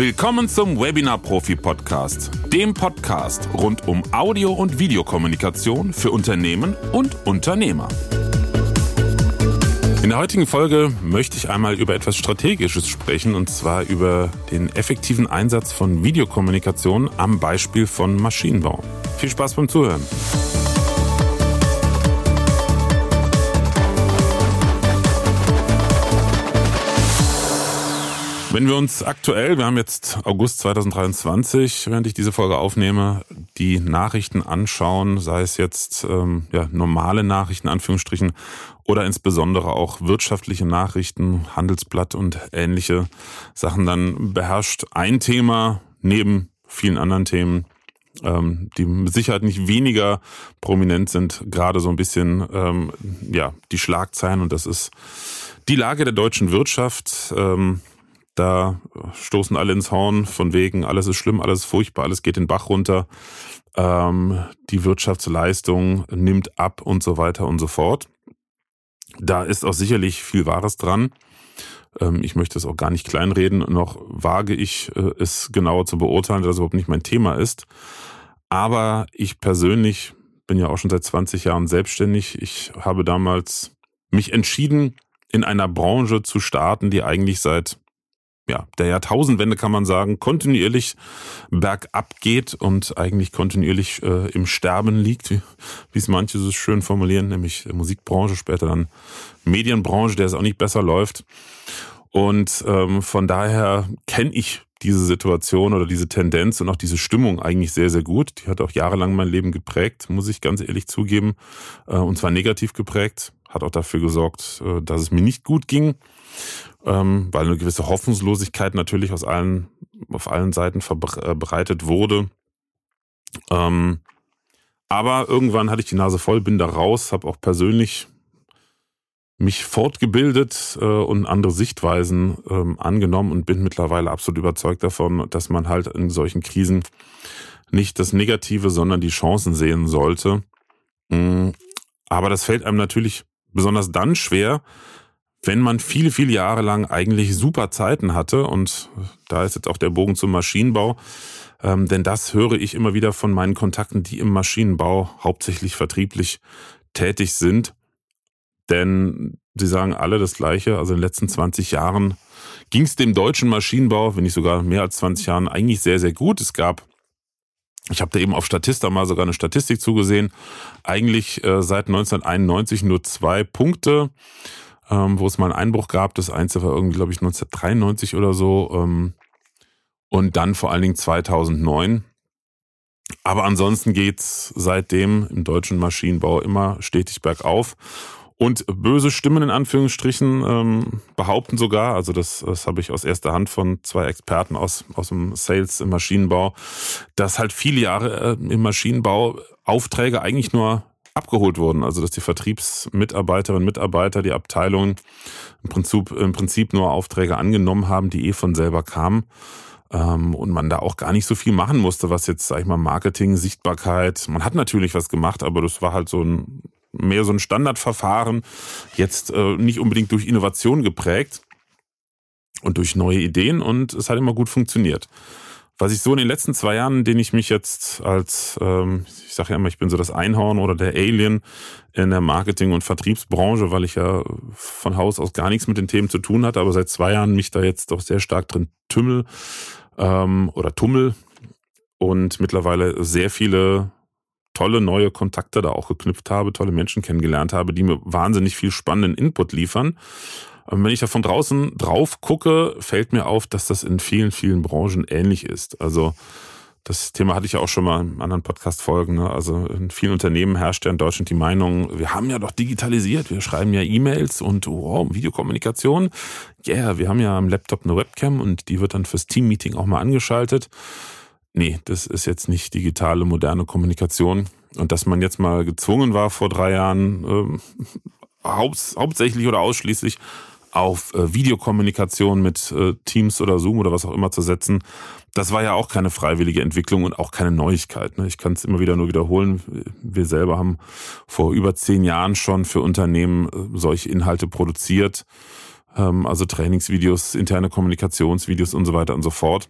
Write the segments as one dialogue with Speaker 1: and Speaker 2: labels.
Speaker 1: Willkommen zum Webinar-Profi-Podcast, dem Podcast rund um Audio- und Videokommunikation für Unternehmen und Unternehmer. In der heutigen Folge möchte ich einmal über etwas Strategisches sprechen, und zwar über den effektiven Einsatz von Videokommunikation am Beispiel von Maschinenbau. Viel Spaß beim Zuhören. Wenn wir uns aktuell, wir haben jetzt August 2023, während ich diese Folge aufnehme, die Nachrichten anschauen, sei es jetzt normale Nachrichten, Anführungsstrichen, oder insbesondere auch wirtschaftliche Nachrichten, Handelsblatt und ähnliche Sachen, dann beherrscht ein Thema neben vielen anderen Themen, die mit Sicherheit nicht weniger prominent sind, gerade so ein bisschen die Schlagzeilen, und das ist die Lage der deutschen Wirtschaft. Da stoßen alle ins Horn von wegen, alles ist schlimm, alles ist furchtbar, alles geht den Bach runter, die Wirtschaftsleistung nimmt ab und so weiter und so fort. Da ist auch sicherlich viel Wahres dran. Ich möchte es auch gar nicht kleinreden, noch wage ich es genauer zu beurteilen, dass es überhaupt nicht mein Thema ist. Aber ich persönlich bin ja auch schon seit 20 Jahren selbstständig. Ich habe damals mich entschieden, in einer Branche zu starten, die eigentlich seit der Jahrtausendwende, kann man sagen, kontinuierlich bergab geht und eigentlich kontinuierlich im Sterben liegt, wie es manche so schön formulieren, nämlich Musikbranche, später dann Medienbranche, der es auch nicht besser läuft. Und von daher kenne ich diese Situation oder diese Tendenz und auch diese Stimmung eigentlich sehr, sehr gut. Die hat auch jahrelang mein Leben geprägt, muss ich ganz ehrlich zugeben, und zwar negativ geprägt. Hat auch dafür gesorgt, dass es mir nicht gut ging, weil eine gewisse Hoffnungslosigkeit natürlich auf allen Seiten verbreitet wurde. Aber irgendwann hatte ich die Nase voll, bin da raus, habe auch persönlich mich fortgebildet und andere Sichtweisen angenommen und bin mittlerweile absolut überzeugt davon, dass man halt in solchen Krisen nicht das Negative, sondern die Chancen sehen sollte. Aber das fällt einem natürlich besonders dann schwer, wenn man viele, viele Jahre lang eigentlich super Zeiten hatte, und da ist jetzt auch der Bogen zum Maschinenbau, denn das höre ich immer wieder von meinen Kontakten, die im Maschinenbau hauptsächlich vertrieblich tätig sind, denn sie sagen alle das Gleiche. Also in den letzten 20 Jahren ging es dem deutschen Maschinenbau, wenn nicht sogar mehr als 20 Jahren, eigentlich sehr, sehr gut. Ich habe da eben auf Statista mal sogar eine Statistik zugesehen, eigentlich seit 1991 nur 2 Punkte, wo es mal einen Einbruch gab. Das Einzige war irgendwie, glaube ich, 1993 oder so, und dann vor allen Dingen 2009. Aber ansonsten geht's seitdem im deutschen Maschinenbau immer stetig bergauf. Und böse Stimmen in Anführungsstrichen behaupten sogar, also das habe ich aus erster Hand von 2 Experten aus dem Sales im Maschinenbau, dass halt viele Jahre im Maschinenbau Aufträge eigentlich nur abgeholt wurden. Also dass die Vertriebsmitarbeiterinnen und Mitarbeiter, die Abteilungen im Prinzip nur Aufträge angenommen haben, die von selber kamen. Und man da auch gar nicht so viel machen musste, was jetzt, sag ich mal, Marketing, Sichtbarkeit. Man hat natürlich was gemacht, aber das war halt mehr so ein Standardverfahren, jetzt nicht unbedingt durch Innovation geprägt und durch neue Ideen, und es hat immer gut funktioniert. Was ich so in den letzten 2 Jahren, in denen ich mich jetzt als, ich sage ja immer, ich bin so das Einhorn oder der Alien in der Marketing- und Vertriebsbranche, weil ich ja von Haus aus gar nichts mit den Themen zu tun hatte, aber seit 2 Jahren mich da jetzt doch sehr stark drin tummel und mittlerweile sehr viele tolle neue Kontakte da auch geknüpft habe, tolle Menschen kennengelernt habe, die mir wahnsinnig viel spannenden Input liefern. Und wenn ich da von draußen drauf gucke, fällt mir auf, dass das in vielen, vielen Branchen ähnlich ist. Also das Thema hatte ich ja auch schon mal in anderen Podcast-Folgen. Ne? Also in vielen Unternehmen herrscht ja in Deutschland die Meinung, wir haben ja doch digitalisiert, wir schreiben ja E-Mails und Videokommunikation. Wir haben ja am Laptop eine Webcam und die wird dann fürs Team-Meeting auch mal angeschaltet. Nee, das ist jetzt nicht digitale, moderne Kommunikation. Und dass man jetzt mal gezwungen war, vor 3 Jahren hauptsächlich oder ausschließlich auf Videokommunikation mit Teams oder Zoom oder was auch immer zu setzen, das war ja auch keine freiwillige Entwicklung und auch keine Neuigkeit. Ne? Ich kann es immer wieder nur wiederholen. Wir selber haben vor über 10 Jahren schon für Unternehmen solche Inhalte produziert, also Trainingsvideos, interne Kommunikationsvideos und so weiter und so fort.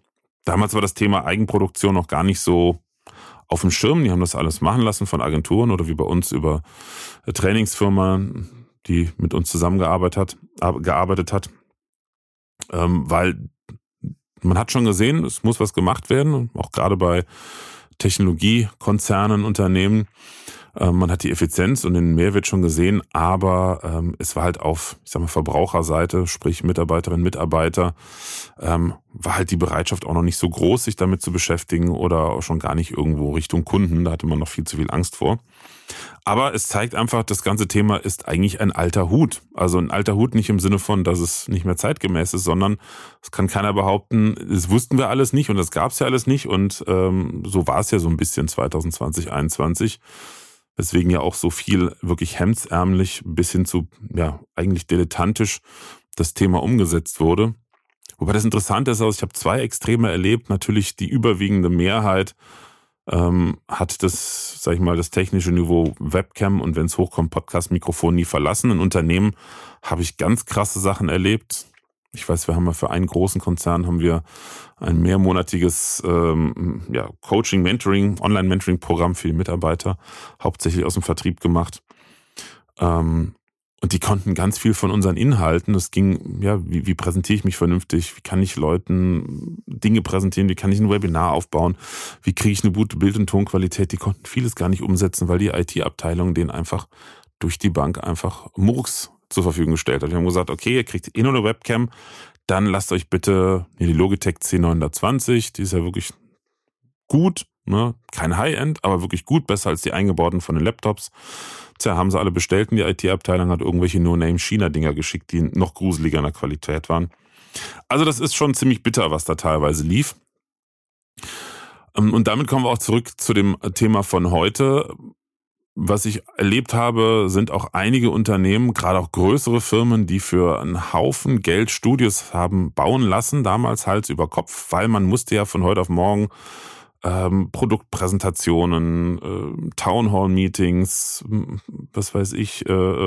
Speaker 1: Damals war das Thema Eigenproduktion noch gar nicht so auf dem Schirm. Die haben das alles machen lassen von Agenturen oder wie bei uns über Trainingsfirma, die mit uns zusammengearbeitet hat. Weil man hat schon gesehen, es muss was gemacht werden, auch gerade bei Technologiekonzernen, Unternehmen. Man hat die Effizienz und den Mehrwert schon gesehen, aber es war halt auf, ich sag mal, Verbraucherseite, sprich Mitarbeiterinnen, Mitarbeiter, war halt die Bereitschaft auch noch nicht so groß, sich damit zu beschäftigen oder schon gar nicht irgendwo Richtung Kunden. Da hatte man noch viel zu viel Angst vor. Aber es zeigt einfach, das ganze Thema ist eigentlich ein alter Hut. Also ein alter Hut nicht im Sinne von, dass es nicht mehr zeitgemäß ist, sondern es kann keiner behaupten, das wussten wir alles nicht und das gab es ja alles nicht. Und so war es ja so ein bisschen 2020, 2021. Weswegen ja auch so viel wirklich hemdsärmlich bis hin zu, ja, eigentlich dilettantisch das Thema umgesetzt wurde. Wobei das Interessante ist, ich habe 2 Extreme erlebt. Natürlich die überwiegende Mehrheit hat das, sag ich mal, das technische Niveau Webcam und wenn es hochkommt, Podcast-Mikrofon nie verlassen. In Unternehmen habe ich ganz krasse Sachen erlebt. Ich weiß, wir haben ja für einen großen Konzern haben wir ein mehrmonatiges Coaching, Mentoring, Online-Mentoring-Programm für die Mitarbeiter, hauptsächlich aus dem Vertrieb gemacht. Und die konnten ganz viel von unseren Inhalten. Es ging, ja, wie präsentiere ich mich vernünftig? Wie kann ich Leuten Dinge präsentieren? Wie kann ich ein Webinar aufbauen? Wie kriege ich eine gute Bild- und Tonqualität? Die konnten vieles gar nicht umsetzen, weil die IT-Abteilung denen einfach durch die Bank einfach Murks zur Verfügung gestellt hat. Wir haben gesagt, okay, ihr kriegt nur eine Webcam, dann lasst euch bitte die Logitech C920, die ist ja wirklich gut, ne? Kein High-End, aber wirklich gut, besser als die eingebauten von den Laptops. Tja, haben sie alle bestellt und die IT-Abteilung hat irgendwelche No-Name-China-Dinger geschickt, die noch gruseliger in der Qualität waren. Also das ist schon ziemlich bitter, was da teilweise lief. Und damit kommen wir auch zurück zu dem Thema von heute. Was ich erlebt habe, sind auch einige Unternehmen, gerade auch größere Firmen, die für einen Haufen Geld Studios haben bauen lassen, damals Hals über Kopf, weil man musste ja von heute auf morgen Produktpräsentationen, Townhall-Meetings, was weiß ich,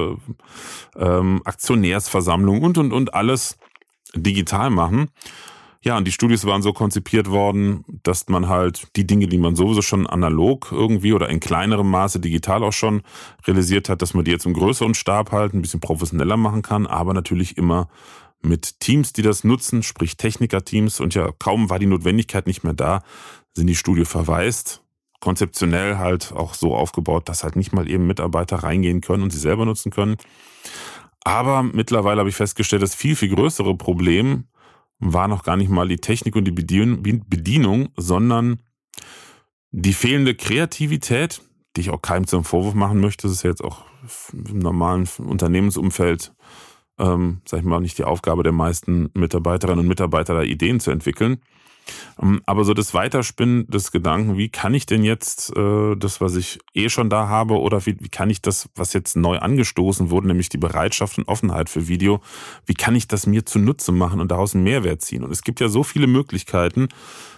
Speaker 1: Aktionärsversammlungen und alles digital machen. Ja, und die Studios waren so konzipiert worden, dass man halt die Dinge, die man sowieso schon analog irgendwie oder in kleinerem Maße digital auch schon realisiert hat, dass man die jetzt im größeren Stab halt ein bisschen professioneller machen kann, aber natürlich immer mit Teams, die das nutzen, sprich Techniker-Teams. Und ja, kaum war die Notwendigkeit nicht mehr da, sind die Studio verwaist. Konzeptionell halt auch so aufgebaut, dass halt nicht mal eben Mitarbeiter reingehen können und sie selber nutzen können. Aber mittlerweile habe ich festgestellt, das viel, viel größere Problem war noch gar nicht mal die Technik und die Bedienung, sondern die fehlende Kreativität, die ich auch keinem zum Vorwurf machen möchte. Das ist ja jetzt auch im normalen Unternehmensumfeld, sag ich mal, nicht die Aufgabe der meisten Mitarbeiterinnen und Mitarbeiter, da Ideen zu entwickeln. Aber so das Weiterspinnen des Gedanken, wie kann ich denn jetzt das, was ich schon da habe, oder wie kann ich das, was jetzt neu angestoßen wurde, nämlich die Bereitschaft und Offenheit für Video, wie kann ich das mir zunutze machen und daraus einen Mehrwert ziehen? Und es gibt ja so viele Möglichkeiten,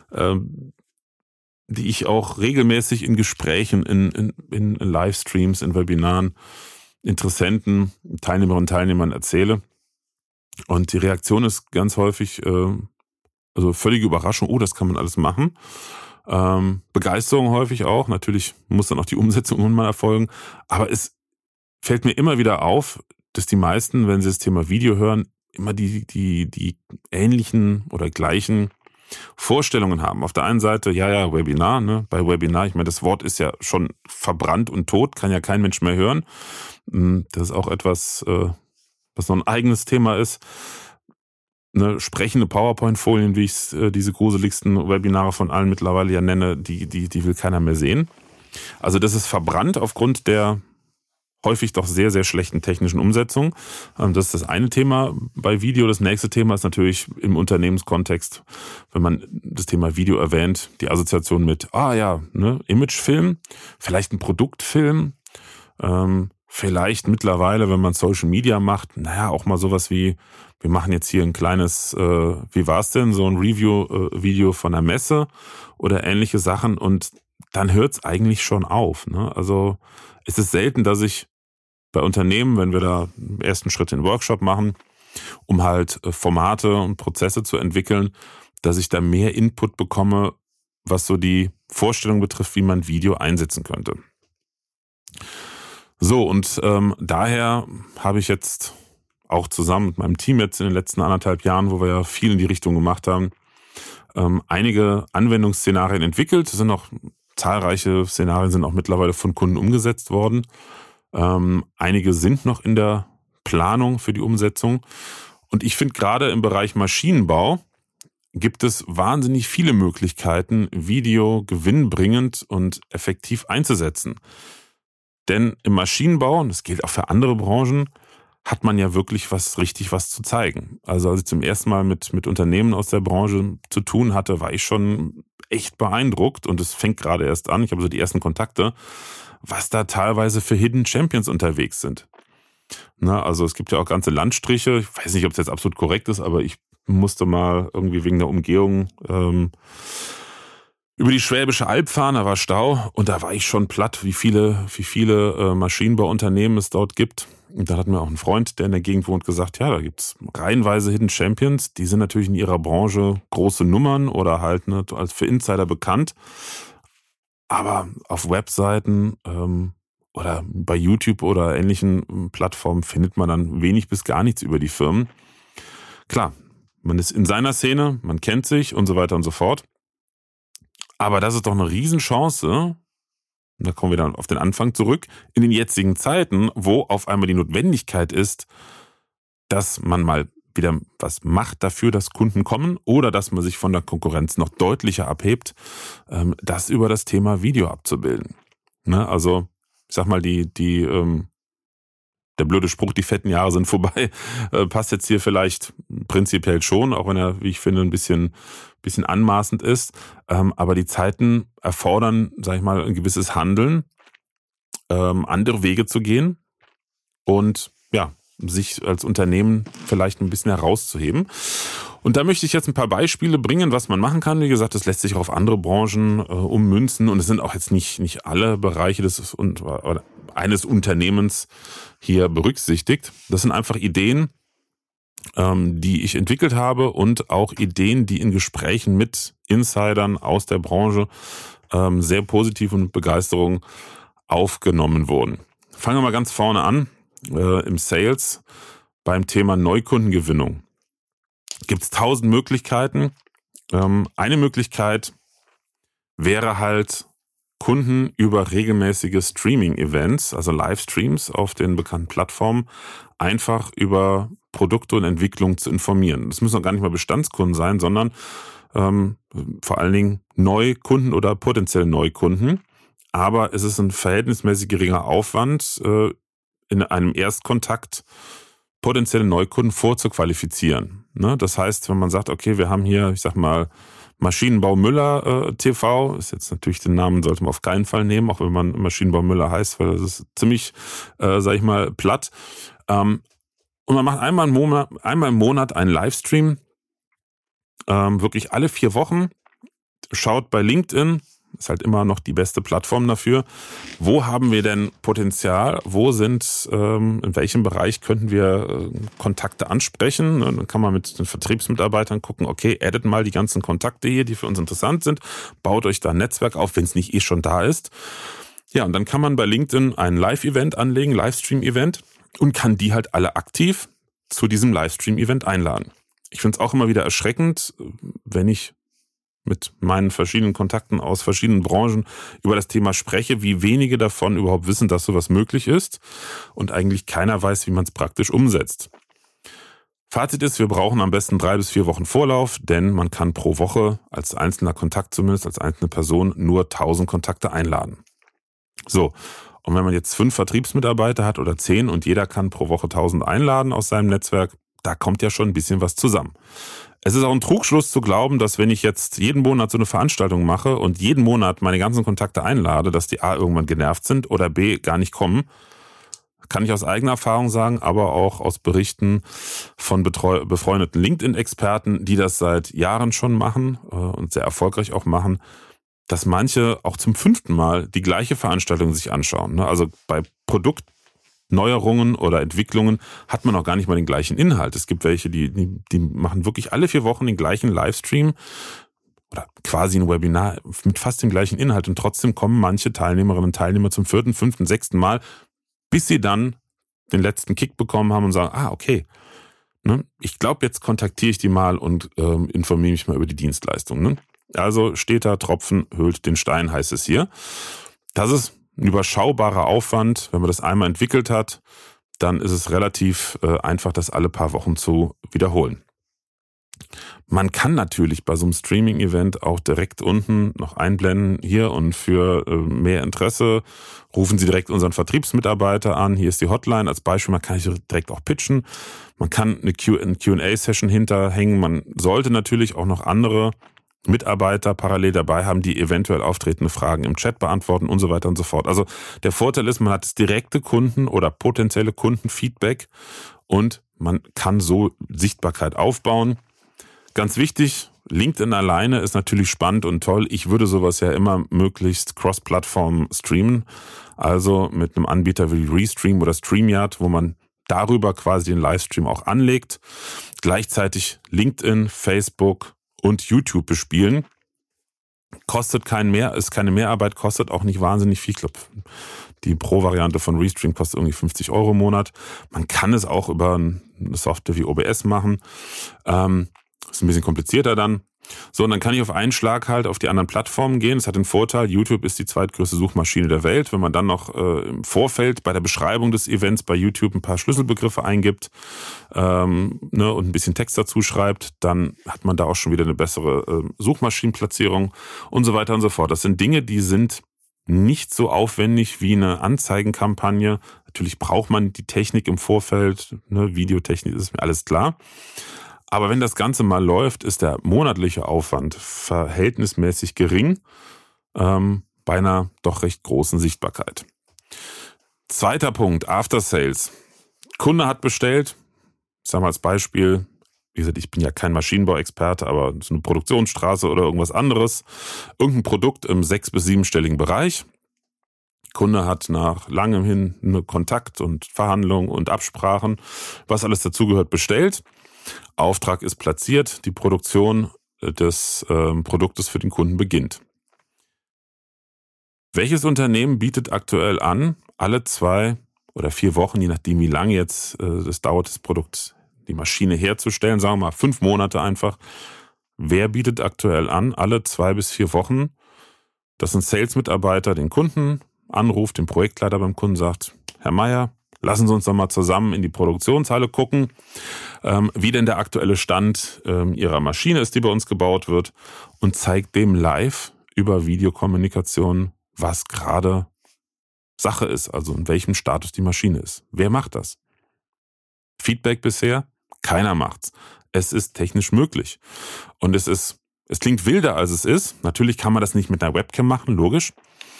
Speaker 1: die ich auch regelmäßig in Gesprächen, in Livestreams, in Webinaren, Interessenten, Teilnehmerinnen und Teilnehmern erzähle. Und die Reaktion ist ganz häufig also völlige Überraschung, das kann man alles machen. Begeisterung häufig auch. Natürlich muss dann auch die Umsetzung irgendwann mal erfolgen. Aber es fällt mir immer wieder auf, dass die meisten, wenn sie das Thema Video hören, immer die ähnlichen oder gleichen Vorstellungen haben. Auf der einen Seite, ja, Webinar, ne? Bei Webinar, ich meine, das Wort ist ja schon verbrannt und tot, kann ja kein Mensch mehr hören. Das ist auch etwas, was noch ein eigenes Thema ist. Ne, sprechende PowerPoint-Folien, wie ich diese gruseligsten Webinare von allen mittlerweile ja nenne, die will keiner mehr sehen. Also das ist verbrannt aufgrund der häufig doch sehr, sehr schlechten technischen Umsetzung. Das ist das eine Thema bei Video. Das nächste Thema ist natürlich im Unternehmenskontext, wenn man das Thema Video erwähnt, die Assoziation mit, Imagefilm, vielleicht ein Produktfilm, vielleicht mittlerweile, wenn man Social Media macht, auch mal sowas wie, wir machen jetzt hier ein kleines, wie war's denn, so ein Review-Video von der Messe oder ähnliche Sachen und dann hört's eigentlich schon auf. Ne? Also es ist selten, dass ich bei Unternehmen, wenn wir da im ersten Schritt den Workshop machen, um halt Formate und Prozesse zu entwickeln, dass ich da mehr Input bekomme, was so die Vorstellung betrifft, wie man Video einsetzen könnte. So, und daher habe ich jetzt auch zusammen mit meinem Team jetzt in den letzten 1,5 Jahren, wo wir ja viel in die Richtung gemacht haben, einige Anwendungsszenarien entwickelt. Es sind auch zahlreiche Szenarien sind auch mittlerweile von Kunden umgesetzt worden. Einige sind noch in der Planung für die Umsetzung. Und ich finde, gerade im Bereich Maschinenbau gibt es wahnsinnig viele Möglichkeiten, Video gewinnbringend und effektiv einzusetzen. Denn im Maschinenbau, und das gilt auch für andere Branchen, hat man ja wirklich richtig was zu zeigen. Also als ich zum ersten Mal mit Unternehmen aus der Branche zu tun hatte, war ich schon echt beeindruckt und es fängt gerade erst an. Ich habe so die ersten Kontakte, was da teilweise für Hidden Champions unterwegs sind. Na, also es gibt ja auch ganze Landstriche. Ich weiß nicht, ob es jetzt absolut korrekt ist, aber ich musste mal irgendwie wegen der Umgehung über die Schwäbische Alb fahren, da war Stau und da war ich schon platt, wie viele Maschinenbauunternehmen es dort gibt. Und da hat mir auch ein Freund, der in der Gegend wohnt, gesagt, ja, da gibt's reihenweise Hidden Champions, die sind natürlich in ihrer Branche große Nummern oder halt als für Insider bekannt. Aber auf Webseiten oder bei YouTube oder ähnlichen Plattformen findet man dann wenig bis gar nichts über die Firmen. Klar, man ist in seiner Szene, man kennt sich und so weiter und so fort. Aber das ist doch eine Riesenchance, und da kommen wir dann auf den Anfang zurück, in den jetzigen Zeiten, wo auf einmal die Notwendigkeit ist, dass man mal wieder was macht dafür, dass Kunden kommen oder dass man sich von der Konkurrenz noch deutlicher abhebt, das über das Thema Video abzubilden. Ne? Also, ich sag mal, der blöde Spruch, die fetten Jahre sind vorbei, passt jetzt hier vielleicht prinzipiell schon, auch wenn er, wie ich finde, ein bisschen anmaßend ist. Aber die Zeiten erfordern, sag ich mal, ein gewisses Handeln, andere Wege zu gehen und ja, sich als Unternehmen vielleicht ein bisschen herauszuheben. Und da möchte ich jetzt ein paar Beispiele bringen, was man machen kann. Wie gesagt, das lässt sich auch auf andere Branchen ummünzen und es sind auch jetzt nicht alle Bereiche eines Unternehmens hier berücksichtigt. Das sind einfach Ideen, die ich entwickelt habe und auch Ideen, die in Gesprächen mit Insidern aus der Branche sehr positiv und mit Begeisterung aufgenommen wurden. Fangen wir mal ganz vorne an, im Sales, beim Thema Neukundengewinnung. Gibt es 1000 Möglichkeiten. Eine Möglichkeit wäre halt, Kunden über regelmäßige Streaming-Events, also Livestreams auf den bekannten Plattformen, einfach über Produkte und Entwicklung zu informieren. Das müssen auch gar nicht mal Bestandskunden sein, sondern vor allen Dingen Neukunden oder potenzielle Neukunden. Aber es ist ein verhältnismäßig geringer Aufwand, in einem Erstkontakt potenzielle Neukunden vorzuqualifizieren. Ne? Das heißt, wenn man sagt, okay, wir haben hier, ich sag mal, Maschinenbau Müller TV, ist jetzt natürlich, den Namen sollte man auf keinen Fall nehmen, auch wenn man Maschinenbau Müller heißt, weil das ist ziemlich, sag ich mal, platt. Und man macht einmal im Monat einen Livestream, wirklich alle 4 Wochen, schaut bei LinkedIn, ist halt immer noch die beste Plattform dafür. Wo haben wir denn Potenzial? Wo sind, in welchem Bereich könnten wir Kontakte ansprechen? Dann kann man mit den Vertriebsmitarbeitern gucken, okay, addet mal die ganzen Kontakte hier, die für uns interessant sind. Baut euch da ein Netzwerk auf, wenn es nicht eh schon da ist. Ja, und dann kann man bei LinkedIn ein Live-Event anlegen, Livestream-Event, und kann die halt alle aktiv zu diesem Livestream-Event einladen. Ich finde es auch immer wieder erschreckend, wenn ich mit meinen verschiedenen Kontakten aus verschiedenen Branchen über das Thema spreche, wie wenige davon überhaupt wissen, dass sowas möglich ist und eigentlich keiner weiß, wie man es praktisch umsetzt. Fazit ist, wir brauchen am besten 3 bis 4 Wochen Vorlauf, denn man kann pro Woche als einzelner Kontakt, zumindest als einzelne Person, nur 1000 Kontakte einladen. So, und wenn man jetzt 5 Vertriebsmitarbeiter hat oder 10 und jeder kann pro Woche 1000 einladen aus seinem Netzwerk, da kommt ja schon ein bisschen was zusammen. Es ist auch ein Trugschluss zu glauben, dass wenn ich jetzt jeden Monat so eine Veranstaltung mache und jeden Monat meine ganzen Kontakte einlade, dass die A irgendwann genervt sind oder B gar nicht kommen. Kann ich aus eigener Erfahrung sagen, aber auch aus Berichten von befreundeten LinkedIn-Experten, die das seit Jahren schon machen und sehr erfolgreich auch machen, dass manche auch zum 5. Mal die gleiche Veranstaltung sich anschauen. Also bei Neuerungen oder Entwicklungen hat man auch gar nicht mal den gleichen Inhalt. Es gibt welche, die machen wirklich alle 4 Wochen den gleichen Livestream oder quasi ein Webinar mit fast dem gleichen Inhalt und trotzdem kommen manche Teilnehmerinnen und Teilnehmer zum 4., 5., 6. Mal, bis sie dann den letzten Kick bekommen haben und sagen, okay, ne, ich glaube, jetzt kontaktiere ich die mal und informiere mich mal über die Dienstleistung. Ne? Also steter Tropfen höhlt den Stein, heißt es hier. Das ist ein überschaubarer Aufwand. Wenn man das einmal entwickelt hat, dann ist es relativ einfach, das alle paar Wochen zu wiederholen. Man kann natürlich bei so einem Streaming-Event auch direkt unten noch einblenden, hier und für mehr Interesse rufen Sie direkt unseren Vertriebsmitarbeiter an. Hier ist die Hotline als Beispiel, man kann direkt auch pitchen. Man kann eine Q&A-Session hinterhängen. Man sollte natürlich auch noch andere Mitarbeiter parallel dabei haben, die eventuell auftretende Fragen im Chat beantworten und so weiter und so fort. Also der Vorteil ist, man hat das direkte Kunden- oder potenzielle Kundenfeedback und man kann so Sichtbarkeit aufbauen. Ganz wichtig, LinkedIn alleine ist natürlich spannend und toll. Ich würde sowas ja immer möglichst cross-Plattform streamen. Also mit einem Anbieter wie Restream oder StreamYard, wo man darüber quasi den Livestream auch anlegt. Gleichzeitig LinkedIn, Facebook und YouTube bespielen. Kostet ist keine Mehrarbeit, kostet auch nicht wahnsinnig viel. Ich glaube, die Pro-Variante von Restream kostet irgendwie 50 € im Monat. Man kann es auch über eine Software wie OBS machen. Ist ein bisschen komplizierter dann. So, und dann kann ich auf einen Schlag halt auf die anderen Plattformen gehen. Das hat den Vorteil, YouTube ist die zweitgrößte Suchmaschine der Welt. Wenn man dann noch im Vorfeld bei der Beschreibung des Events bei YouTube ein paar Schlüsselbegriffe eingibt und ein bisschen Text dazu schreibt, dann hat man da auch schon wieder eine bessere Suchmaschinenplatzierung und so weiter und so fort. Das sind Dinge, die sind nicht so aufwendig wie eine Anzeigenkampagne. Natürlich braucht man die Technik im Vorfeld, Videotechnik, ist mir alles klar. Aber wenn das Ganze mal läuft, ist der monatliche Aufwand verhältnismäßig gering bei einer doch recht großen Sichtbarkeit. Zweiter Punkt, After Sales. Kunde hat bestellt, ich sage mal als Beispiel, wie gesagt, ich bin ja kein Maschinenbauexperte, aber so eine Produktionsstraße oder irgendwas anderes, irgendein Produkt im 6- bis 7-stelligen Bereich. Kunde hat nach langem hin Kontakt und Verhandlungen und Absprachen, was alles dazugehört, bestellt. Auftrag ist platziert, die Produktion des Produktes für den Kunden beginnt. Welches Unternehmen bietet aktuell an, alle 2 oder 4 Wochen, je nachdem wie lange jetzt das dauert, das Produkt, die Maschine herzustellen, sagen wir mal 5 Monate einfach. Wer bietet aktuell an, alle 2 bis 4 Wochen, dass ein Sales-Mitarbeiter den Kunden anruft, den Projektleiter beim Kunden sagt, Herr Meier, lassen Sie uns doch mal zusammen in die Produktionshalle gucken, wie denn der aktuelle Stand Ihrer Maschine ist, die bei uns gebaut wird, und zeigt dem live über Videokommunikation, was gerade Sache ist, also in welchem Status die Maschine ist. Wer macht das? Feedback bisher? Keiner macht's. Es ist technisch möglich. Und es klingt wilder, als es ist. Natürlich kann man das nicht mit einer Webcam machen, logisch.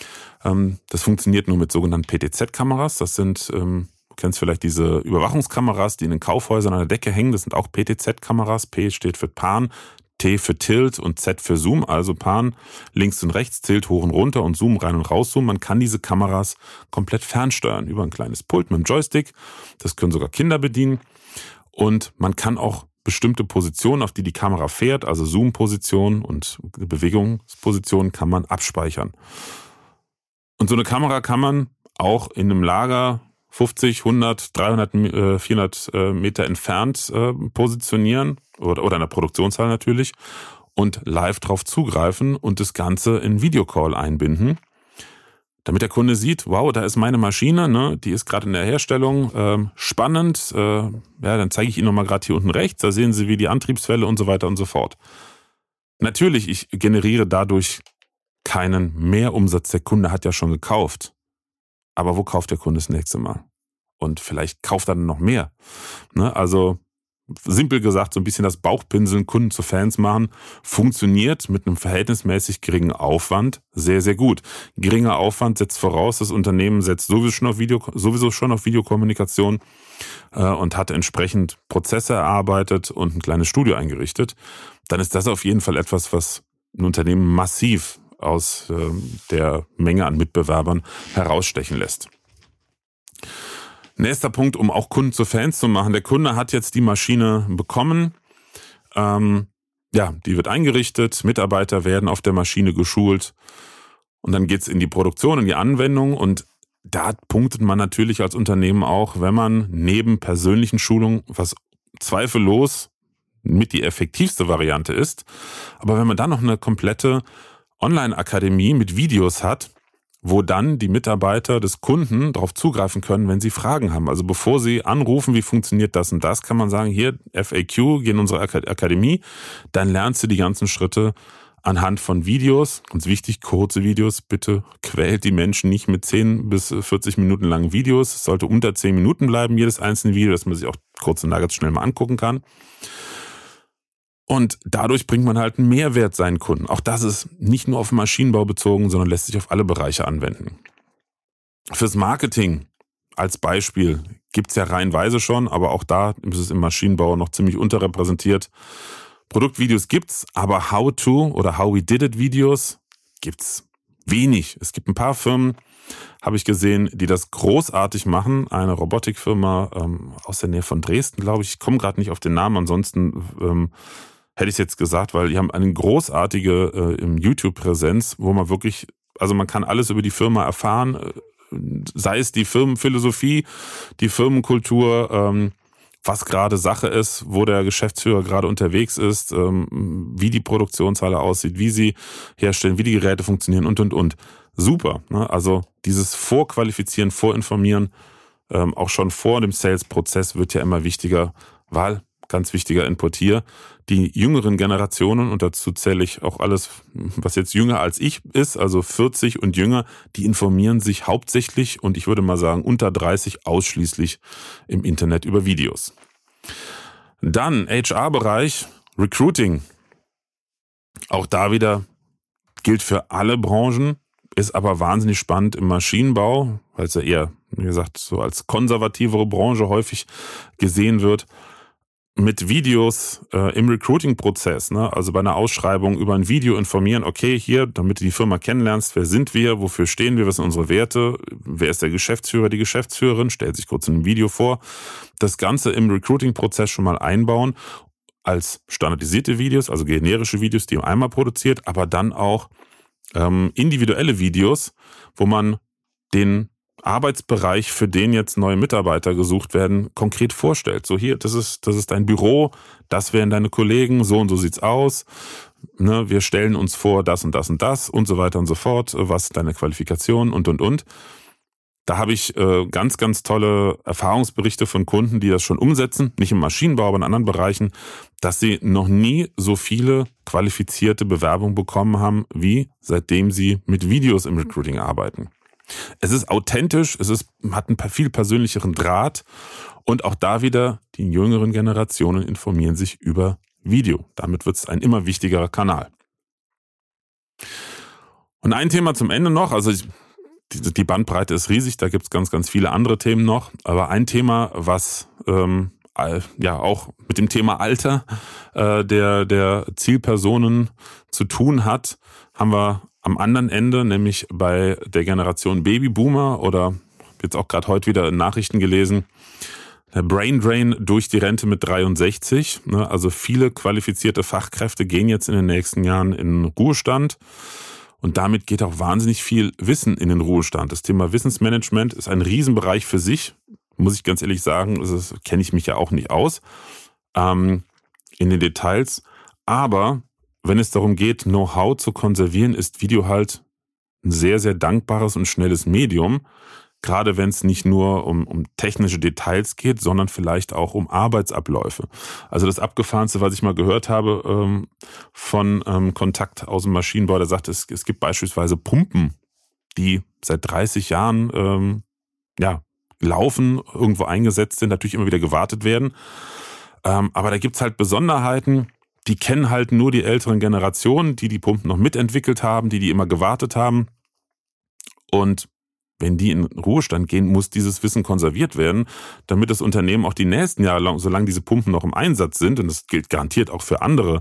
Speaker 1: Das funktioniert nur mit sogenannten PTZ-Kameras. Das sind, du kennst vielleicht diese Überwachungskameras, die in den Kaufhäusern an der Decke hängen. Das sind auch PTZ-Kameras. P steht für Pan, T für Tilt und Z für Zoom. Also Pan, links und rechts, Tilt hoch und runter und Zoom rein und raus. Man kann diese Kameras komplett fernsteuern über ein kleines Pult mit einem Joystick. Das können sogar Kinder bedienen. Und man kann auch bestimmte Positionen, auf die Kamera fährt, also Zoom-Positionen und Bewegungspositionen, kann man abspeichern. Und so eine Kamera kann man auch in einem Lager 50, 100, 300, 400 Meter entfernt positionieren oder in der Produktionshalle natürlich und live drauf zugreifen und das Ganze in Videocall einbinden, damit der Kunde sieht, wow, da ist meine Maschine, ne, die ist gerade in der Herstellung, spannend, dann zeige ich Ihnen nochmal gerade hier unten rechts, da sehen Sie, wie die Antriebswelle und so weiter und so fort. Natürlich, ich generiere dadurch keinen Mehrumsatz, der Kunde hat ja schon gekauft. Aber wo kauft der Kunde das nächste Mal? Und vielleicht kauft er dann noch mehr. Ne? Also simpel gesagt, so ein bisschen das Bauchpinseln, Kunden zu Fans machen, funktioniert mit einem verhältnismäßig geringen Aufwand sehr, sehr gut. Geringer Aufwand setzt voraus, das Unternehmen setzt sowieso schon auf Videokommunikation und hat entsprechend Prozesse erarbeitet und ein kleines Studio eingerichtet. Dann ist das auf jeden Fall etwas, was ein Unternehmen massiv aus der Menge an Mitbewerbern herausstechen lässt. Nächster Punkt, um auch Kunden zu Fans zu machen. Der Kunde hat jetzt die Maschine bekommen. Die wird eingerichtet, Mitarbeiter werden auf der Maschine geschult und dann geht's in die Produktion, in die Anwendung und da punktet man natürlich als Unternehmen auch, wenn man neben persönlichen Schulungen, was zweifellos mit die effektivste Variante ist, aber wenn man dann noch eine komplette Online-Akademie mit Videos hat, wo dann die Mitarbeiter des Kunden darauf zugreifen können, wenn sie Fragen haben. Also bevor sie anrufen, wie funktioniert das und das, kann man sagen, hier FAQ, geh in unsere Akademie, dann lernst du die ganzen Schritte anhand von Videos. Ganz wichtig, kurze Videos, bitte quält die Menschen nicht mit 10 bis 40 Minuten langen Videos. Es sollte unter 10 Minuten bleiben, jedes einzelne Video, dass man sich auch kurze Nuggets schnell mal angucken kann. Und dadurch bringt man halt einen Mehrwert seinen Kunden. Auch das ist nicht nur auf den Maschinenbau bezogen, sondern lässt sich auf alle Bereiche anwenden. Fürs Marketing als Beispiel gibt's ja reihenweise schon, aber auch da ist es im Maschinenbau noch ziemlich unterrepräsentiert. Produktvideos gibt's, aber How-to oder How-we-did-it-Videos gibt's wenig. Es gibt ein paar Firmen, habe ich gesehen, die das großartig machen. Eine Robotikfirma aus der Nähe von Dresden, glaube ich. Ich komme gerade nicht auf den Namen, ansonsten hätte ich es jetzt gesagt, weil die haben eine großartige YouTube-Präsenz, wo man wirklich, also man kann alles über die Firma erfahren, sei es die Firmenphilosophie, die Firmenkultur, was gerade Sache ist, wo der Geschäftsführer gerade unterwegs ist, wie die Produktionshalle aussieht, wie sie herstellen, wie die Geräte funktionieren und. Super, ne? Also dieses Vorqualifizieren, Vorinformieren, auch schon vor dem Sales-Prozess wird ja immer wichtiger, weil, ganz wichtiger Input hier, die jüngeren Generationen, und dazu zähle ich auch alles, was jetzt jünger als ich ist, also 40 und jünger, die informieren sich hauptsächlich und ich würde mal sagen unter 30 ausschließlich im Internet über Videos. Dann HR-Bereich, Recruiting. Auch da wieder gilt für alle Branchen, ist aber wahnsinnig spannend im Maschinenbau, weil es ja eher, wie gesagt, so als konservativere Branche häufig gesehen wird. Mit Videos im Recruiting-Prozess, ne? Also bei einer Ausschreibung über ein Video informieren, okay, hier, damit du die Firma kennenlernst, wer sind wir, wofür stehen wir, was sind unsere Werte, wer ist der Geschäftsführer, die Geschäftsführerin, stellt sich kurz in einem Video vor. Das Ganze im Recruiting-Prozess schon mal einbauen als standardisierte Videos, also generische Videos, die man einmal produziert, aber dann auch individuelle Videos, wo man den Arbeitsbereich, für den jetzt neue Mitarbeiter gesucht werden, konkret vorstellt. So hier, das ist dein Büro, das wären deine Kollegen, so und so sieht's aus. Ne, wir stellen uns vor, das und das und das und so weiter und so fort. Was sind deine Qualifikationen und. Da habe ich ganz, ganz tolle Erfahrungsberichte von Kunden, die das schon umsetzen, nicht im Maschinenbau, aber in anderen Bereichen, dass sie noch nie so viele qualifizierte Bewerbungen bekommen haben, wie seitdem sie mit Videos im Recruiting arbeiten. Es ist authentisch, hat einen viel persönlicheren Draht und auch da wieder die jüngeren Generationen informieren sich über Video. Damit wird es ein immer wichtigerer Kanal. Und ein Thema zum Ende noch, also die Bandbreite ist riesig, da gibt es ganz, ganz viele andere Themen noch, aber ein Thema, was auch mit dem Thema Alter der Zielpersonen zu tun hat, haben wir am anderen Ende, nämlich bei der Generation Babyboomer oder jetzt auch gerade heute wieder in Nachrichten gelesen, der Brain Drain durch die Rente mit 63. Ne? Also viele qualifizierte Fachkräfte gehen jetzt in den nächsten Jahren in den Ruhestand und damit geht auch wahnsinnig viel Wissen in den Ruhestand. Das Thema Wissensmanagement ist ein Riesenbereich für sich, muss ich ganz ehrlich sagen, das kenne ich mich ja auch nicht aus in den Details, aber wenn es darum geht, Know-how zu konservieren, ist Video halt ein sehr, sehr dankbares und schnelles Medium. Gerade wenn es nicht nur um technische Details geht, sondern vielleicht auch um Arbeitsabläufe. Also das Abgefahrenste, was ich mal gehört habe von Kontakt aus dem Maschinenbau, der sagt, es gibt beispielsweise Pumpen, die seit 30 Jahren laufen, irgendwo eingesetzt sind, natürlich immer wieder gewartet werden. Aber da gibt's halt Besonderheiten, die kennen halt nur die älteren Generationen, die Pumpen noch mitentwickelt haben, die immer gewartet haben. Und wenn die in Ruhestand gehen, muss dieses Wissen konserviert werden, damit das Unternehmen auch die nächsten Jahre lang, solange diese Pumpen noch im Einsatz sind, und das gilt garantiert auch für andere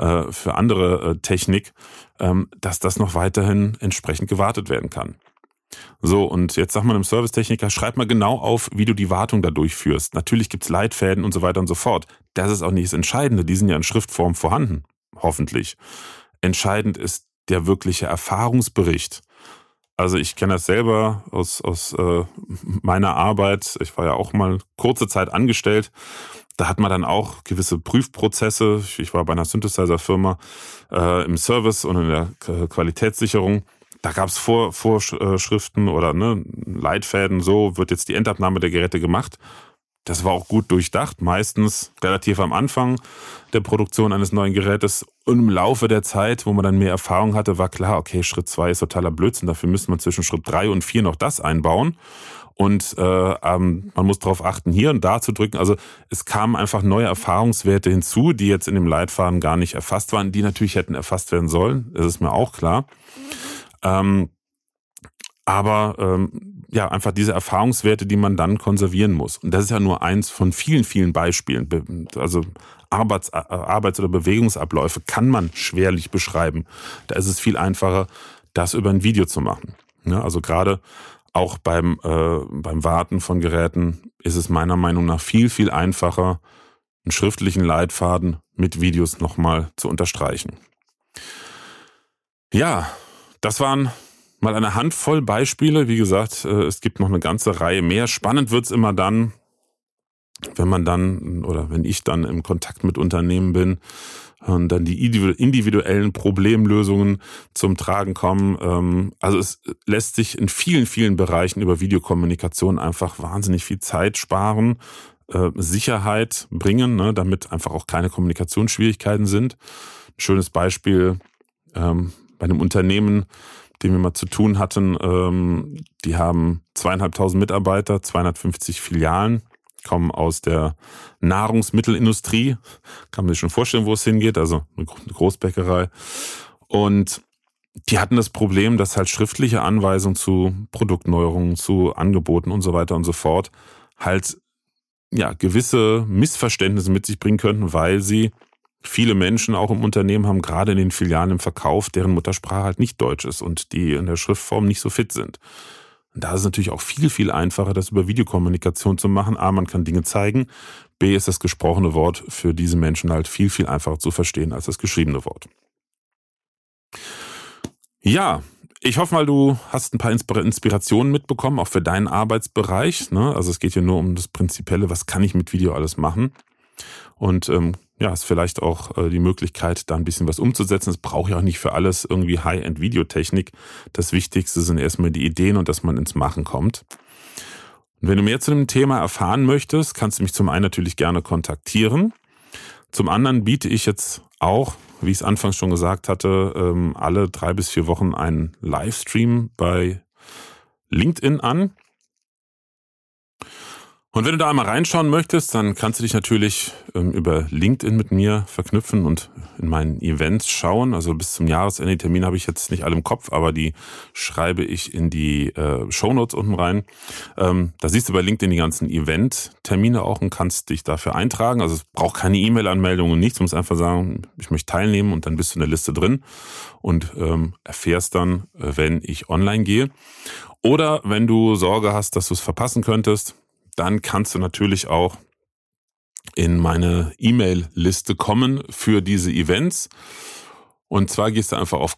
Speaker 1: Technik, dass das noch weiterhin entsprechend gewartet werden kann. So, und jetzt sagt man einem Servicetechniker, schreib mal genau auf, wie du die Wartung da durchführst. Natürlich gibt's Leitfäden und so weiter und so fort. Das ist auch nicht das Entscheidende. Die sind ja in Schriftform vorhanden. Hoffentlich. Entscheidend ist der wirkliche Erfahrungsbericht. Also ich kenne das selber aus meiner Arbeit. Ich war ja auch mal kurze Zeit angestellt. Da hat man dann auch gewisse Prüfprozesse. Ich war bei einer Synthesizer-Firma im Service und in der Qualitätssicherung. Da gab es Vorschriften oder Leitfäden, so wird jetzt die Endabnahme der Geräte gemacht. Das war auch gut durchdacht, meistens relativ am Anfang der Produktion eines neuen Gerätes. Und im Laufe der Zeit, wo man dann mehr Erfahrung hatte, war klar, okay, Schritt 2 ist totaler Blödsinn. Dafür müsste man zwischen Schritt 3 und 4 noch das einbauen. Und man muss darauf achten, hier und da zu drücken. Also es kamen einfach neue Erfahrungswerte hinzu, die jetzt in dem Leitfaden gar nicht erfasst waren, die natürlich hätten erfasst werden sollen. Das ist mir auch klar. Einfach diese Erfahrungswerte, die man dann konservieren muss. Und das ist ja nur eins von vielen, vielen Beispielen. Also Arbeits- oder Bewegungsabläufe kann man schwerlich beschreiben. Da ist es viel einfacher, das über ein Video zu machen. Ja, also gerade auch beim Warten von Geräten ist es meiner Meinung nach viel, viel einfacher, einen schriftlichen Leitfaden mit Videos nochmal zu unterstreichen. Ja, das waren mal eine Handvoll Beispiele. Wie gesagt, es gibt noch eine ganze Reihe mehr. Spannend wird's immer dann, wenn ich dann im Kontakt mit Unternehmen bin und dann die individuellen Problemlösungen zum Tragen kommen. Also es lässt sich in vielen, vielen Bereichen über Videokommunikation einfach wahnsinnig viel Zeit sparen, Sicherheit bringen, damit einfach auch keine Kommunikationsschwierigkeiten sind. Ein schönes Beispiel bei einem Unternehmen, mit dem wir mal zu tun hatten, die haben 2.500 Mitarbeiter, 250 Filialen, kommen aus der Nahrungsmittelindustrie. Kann man sich schon vorstellen, wo es hingeht, also eine Großbäckerei. Und die hatten das Problem, dass halt schriftliche Anweisungen zu Produktneuerungen, zu Angeboten und so weiter und so fort halt gewisse Missverständnisse mit sich bringen könnten, weil sie viele Menschen auch im Unternehmen haben, gerade in den Filialen im Verkauf, deren Muttersprache halt nicht Deutsch ist und die in der Schriftform nicht so fit sind. Und da ist es natürlich auch viel, viel einfacher, das über Videokommunikation zu machen. A, man kann Dinge zeigen. B, ist das gesprochene Wort für diese Menschen halt viel, viel einfacher zu verstehen als das geschriebene Wort. Ja, ich hoffe mal, du hast ein paar Inspirationen mitbekommen, auch für deinen Arbeitsbereich. Also es geht hier nur um das Prinzipielle, was kann ich mit Video alles machen? Und ist vielleicht auch die Möglichkeit, da ein bisschen was umzusetzen. Es braucht ja auch nicht für alles irgendwie High-End-Videotechnik. Das Wichtigste sind erstmal die Ideen und dass man ins Machen kommt. Und wenn du mehr zu dem Thema erfahren möchtest, kannst du mich zum einen natürlich gerne kontaktieren. Zum anderen biete ich jetzt auch, wie ich es anfangs schon gesagt hatte, alle 3 bis 4 Wochen einen Livestream bei LinkedIn an. Und wenn du da einmal reinschauen möchtest, dann kannst du dich natürlich über LinkedIn mit mir verknüpfen und in meinen Events schauen. Also bis zum Jahresende, die Termine habe ich jetzt nicht alle im Kopf, aber die schreibe ich in die Shownotes unten rein. Da siehst du bei LinkedIn die ganzen Event-Termine auch und kannst dich dafür eintragen. Also es braucht keine E-Mail-Anmeldung und nichts. Du musst einfach sagen, ich möchte teilnehmen und dann bist du in der Liste drin und erfährst dann, wenn ich online gehe. Oder wenn du Sorge hast, dass du es verpassen könntest, dann kannst du natürlich auch in meine E-Mail-Liste kommen für diese Events. Und zwar gehst du einfach auf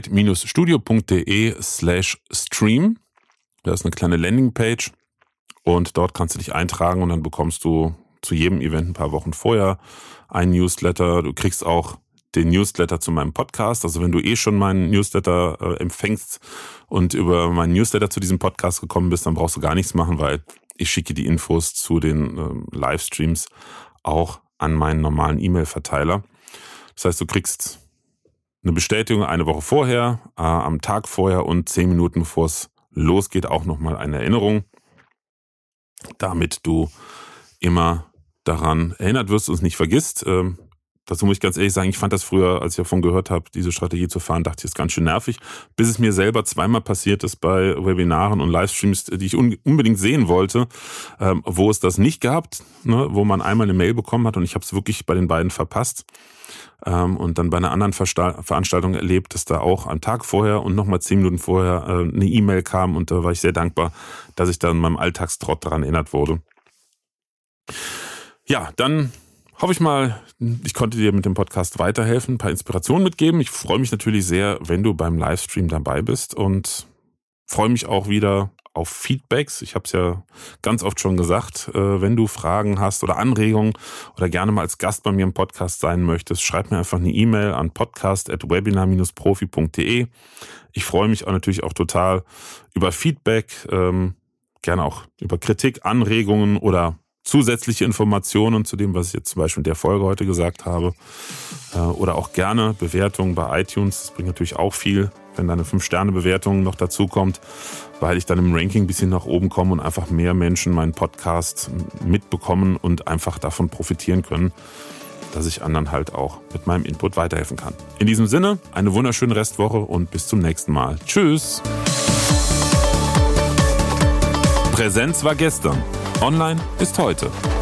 Speaker 1: corporate-studio.de/stream. Da ist eine kleine Landingpage und dort kannst du dich eintragen und dann bekommst du zu jedem Event ein paar Wochen vorher ein Newsletter. Du kriegst auch den Newsletter zu meinem Podcast. Also wenn du schon meinen Newsletter empfängst und über meinen Newsletter zu diesem Podcast gekommen bist, dann brauchst du gar nichts machen, weil ich schicke die Infos zu den Livestreams auch an meinen normalen E-Mail-Verteiler. Das heißt, du kriegst eine Bestätigung eine Woche vorher, am Tag vorher und 10 Minuten bevor es losgeht auch nochmal eine Erinnerung, damit du immer daran erinnert wirst und es nicht vergisst. dazu muss ich ganz ehrlich sagen, ich fand das früher, als ich davon gehört habe, diese Strategie zu fahren, dachte ich, das ist ganz schön nervig, bis es mir selber zweimal passiert ist bei Webinaren und Livestreams, die ich unbedingt sehen wollte, wo es das nicht gab, ne, wo man einmal eine Mail bekommen hat und ich habe es wirklich bei den beiden verpasst. Und dann bei einer anderen Veranstaltung erlebt, dass da auch am Tag vorher und nochmal 10 Minuten vorher eine E-Mail kam und da war ich sehr dankbar, dass ich da in meinem Alltagstrott daran erinnert wurde. Ja, dann hoffe ich mal, ich konnte dir mit dem Podcast weiterhelfen, ein paar Inspirationen mitgeben. Ich freue mich natürlich sehr, wenn du beim Livestream dabei bist und freue mich auch wieder auf Feedbacks. Ich habe es ja ganz oft schon gesagt, wenn du Fragen hast oder Anregungen oder gerne mal als Gast bei mir im Podcast sein möchtest, schreib mir einfach eine E-Mail an podcast@webinar-profi.de. Ich freue mich auch natürlich auch total über Feedback, gerne auch über Kritik, Anregungen oder zusätzliche Informationen zu dem, was ich jetzt zum Beispiel in der Folge heute gesagt habe. Oder auch gerne Bewertungen bei iTunes. Das bringt natürlich auch viel, wenn da eine 5-Sterne-Bewertung noch dazu kommt, weil ich dann im Ranking ein bisschen nach oben komme und einfach mehr Menschen meinen Podcast mitbekommen und einfach davon profitieren können, dass ich anderen halt auch mit meinem Input weiterhelfen kann. In diesem Sinne, eine wunderschöne Restwoche und bis zum nächsten Mal. Tschüss! Präsenz war gestern. Online ist heute.